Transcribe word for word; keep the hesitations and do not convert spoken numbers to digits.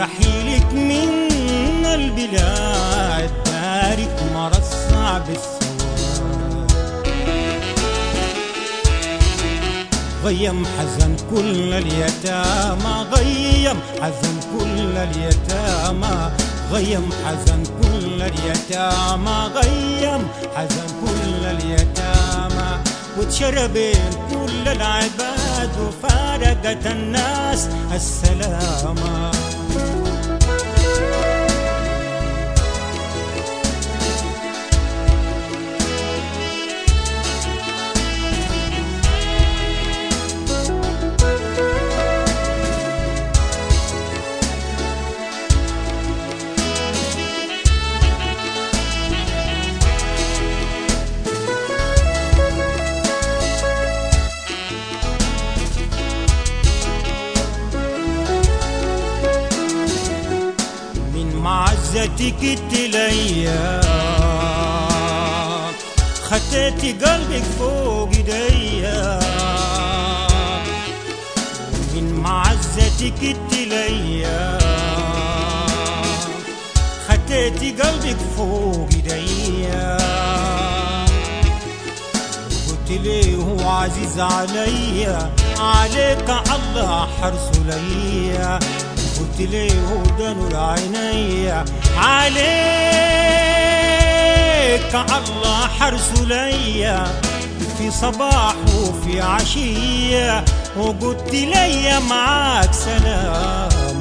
رحيلك من البلاد دارك مرى الصعب السواد. غيم حزن كل اليتامى، غيم حزن كل اليتامى، غيم حزن كل اليتامى، غيم حزن كل اليتامى. وتشربين كل العباد وفارقت الناس السلامة. معزتك التليا خطيتي قلبك فوق ايديا. من معزتك التليا خطيتي قلبك فوق ايديا. قلت لي هو عزيز عليا، عليك الله حرص ليا. قلت لي هدى نور عيني، عليك الله حرص ليا. في صباح وفي عشية وقلت لي معاك سلام.